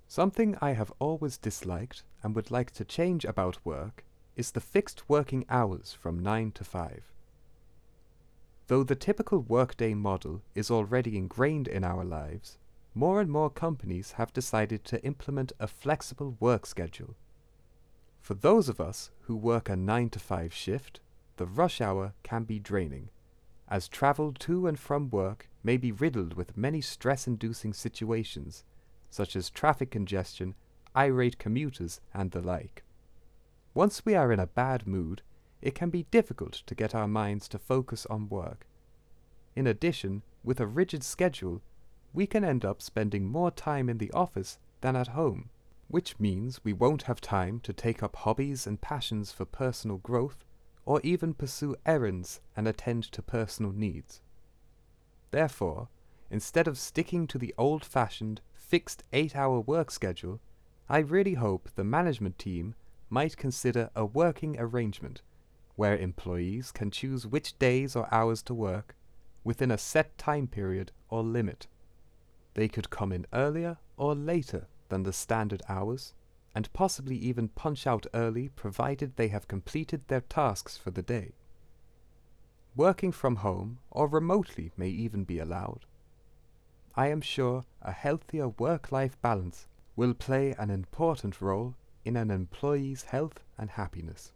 Something I have always disliked and would like to change about work is the fixed working hours from 9 to 5. Though the typical workday model is already ingrained in our lives, more and more companies have decided to implement a flexible work schedule. For those of us who work a 9 to 5 shift, the rush hour can be draining, as travel to and from work may be riddled with many stress-inducing situations, such as traffic congestion, irate commuters, and the like. Once we are in a bad mood, it can be difficult to get our minds to focus on work. In addition, with a rigid schedule, we can end up spending more time in the office than at home, which means we won't have time to take up hobbies and passions for personal growth, or even pursue errands and attend to personal needs. Therefore, instead of sticking to the old-fashioned, fixed 8-hour work schedule, I really hope the management team might consider a working arrangement where employees can choose which days or hours to work within a set time period or limit. They could come in earlier or later than the standard hours, and possibly even punch out early provided they have completed their tasks for the day. Working from home or remotely may even be allowed. I am sure a healthier work-life balance will play an important role in an employee's health and happiness.